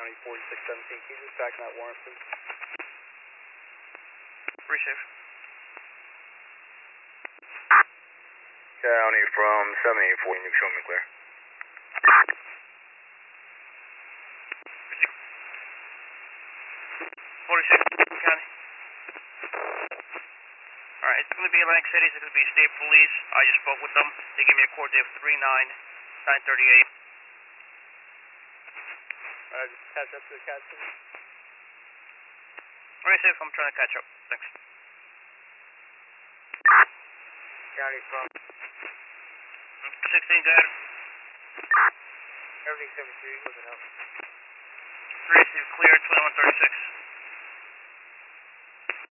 County 4617. Can you just back that warrant, please? Receive. County from 7840, you show me clear. 46 County. Alright, it's going to be Atlantic City, it's going to be state police. I just spoke with them. They gave me a coordinate of 39938. Just catch up to the cat, please. Receive, I'm trying to catch up. Thanks. County from 16, go ahead. everything 73, what's it up? Receive, clear, 2136.